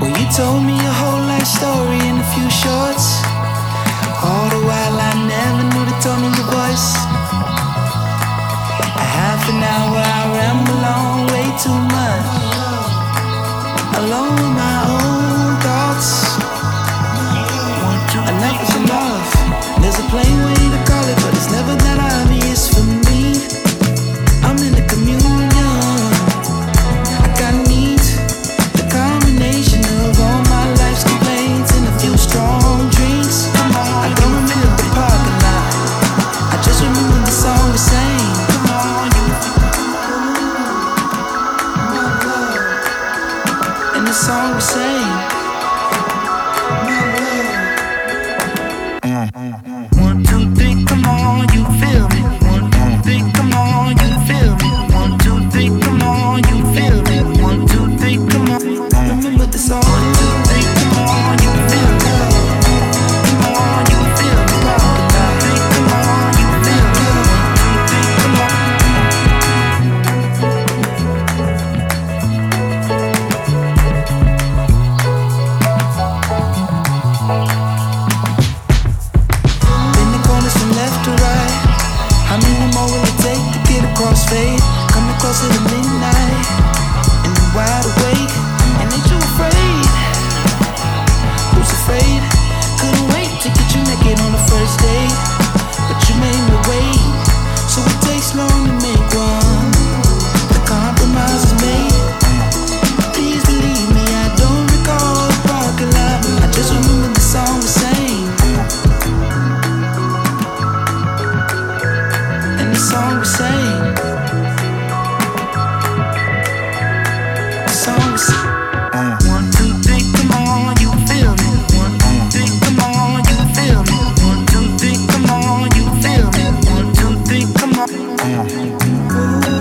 You told me your whole life story in a few shorts. All the while I never knew the tone of your voice. A half an hour I ramble on way too much, alone with my own thoughts. Enough is enough. There's a plain way to call it, but it's never that obvious for me. I'm in the communion. I got needs, the combination of all my life's complaints and a few strong drinks. I don't remember the parking lot, I just remember the song we sang. And the song we sang. Coming closer to midnight, and you're wide awake, and ain't you afraid? Who's afraid? Couldn't wait to get you naked on the first date, but you made me wait, so it takes long to make one. The compromise is made. Please believe me, I don't recall the parking lot, I just remember the song we sang. And the song we sang. Ooh.